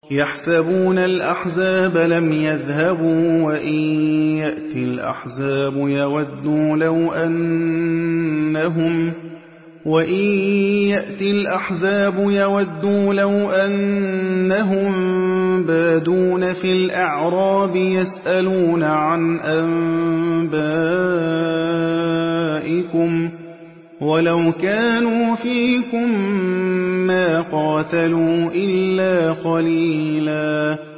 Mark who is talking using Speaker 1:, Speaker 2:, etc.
Speaker 1: يحسبون الأحزاب لم يذهبوا وإن يأتي الأحزاب يودوا لو أنهم بادون في الأعراب يسألون عن أنبائكم ولو كانوا فيكم ما قاتلوا إلا قليلا